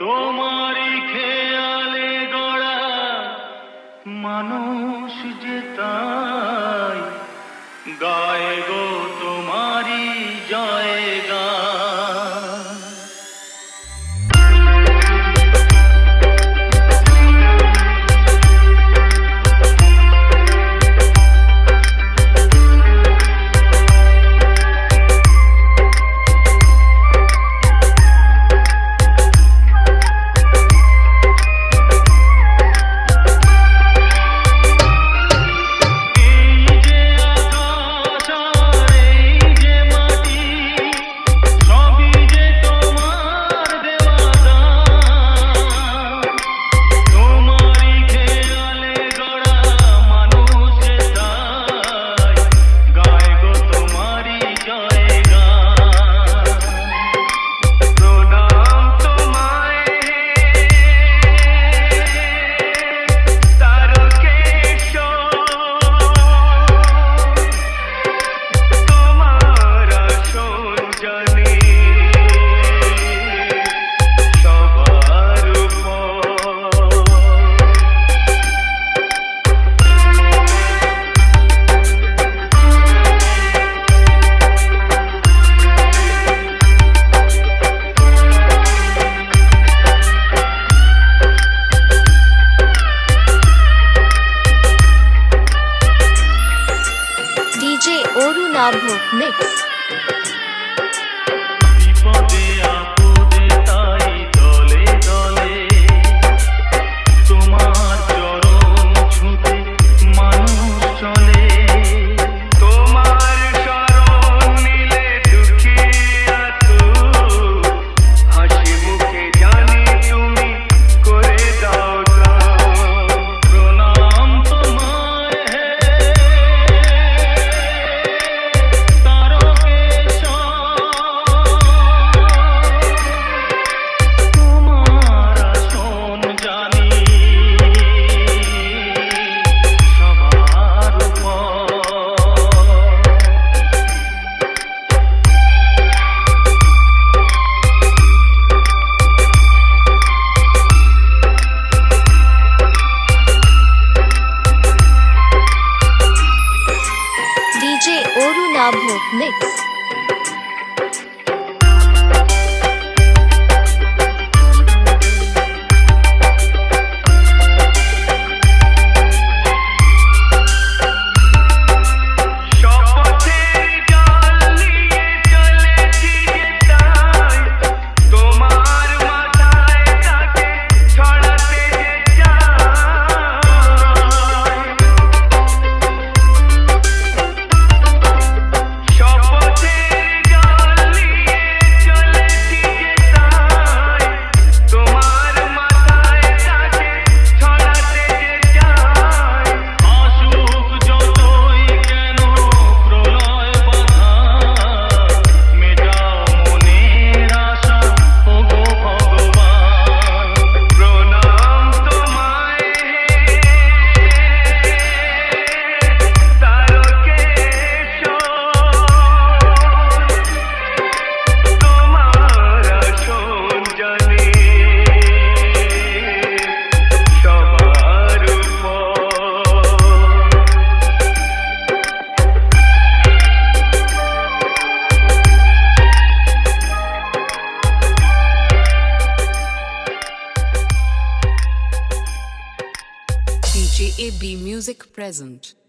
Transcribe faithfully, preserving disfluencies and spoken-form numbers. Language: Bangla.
তোমারই খেয়ালে গড়া মানুষ যে তাই গায়ে গো তোমারই জয় গান। DJ Arunabh mix. বিপদে আপদে তাই দলে দলে তোমার চরণ ছুঁতে মানুষ চলে। তোমার শরণ নিলে দুঃখী আতুর হাসি মুখে জানি তুমি করে দাও ত্রাণ। প্রণাম তোমায় হে DJ Arunabh mix. D J A B Music present.